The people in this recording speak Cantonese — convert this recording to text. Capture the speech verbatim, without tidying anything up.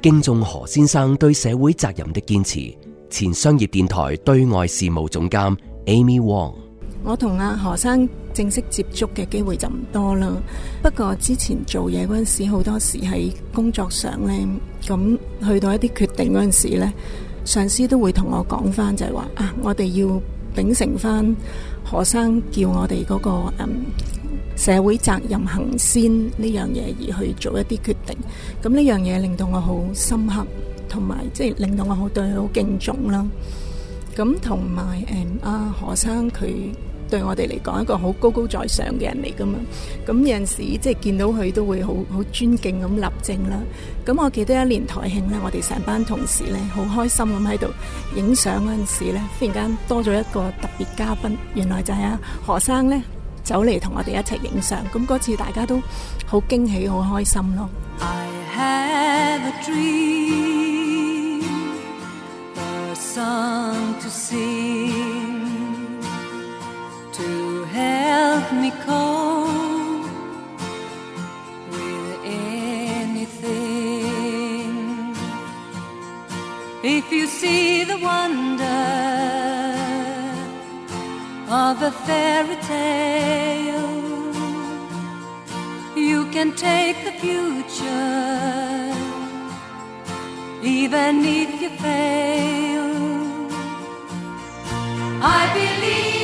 敬重何先生對社會責任的堅持。前商業電台對外事務總監 Amy Wong。 我同阿何生正式接觸嘅機會就唔多啦，不過之前做嘢嗰陣時，好多時喺工作上呢，咁去到一啲決定嗰陣時呢，上司都會同我講翻，就係話啊，我哋要秉承翻何生叫我哋嗰、嗰個嗯社會責任行先呢樣嘢而去做一啲決定。咁呢樣嘢令到我好深刻，同埋即係令到我好對佢好敬重啦。咁同埋誒阿何生佢對我哋嚟講一個好高高在上嘅人嚟噶嘛，咁有陣時即係見到佢都會好好尊敬咁立正啦。咁我記得一年台慶咧，我哋成班同事咧好開心咁喺度影相嗰陣時咧，忽然間多咗一個特別嘉賓，原來就係阿何生咧走嚟同我哋一齊影相。咁嗰次大家都好驚喜，好開心咯。 I have a dream, a song to sing.To help me cope with anything. If you see the wonder of a fairy tale, you can take the future, even if you fail. I believe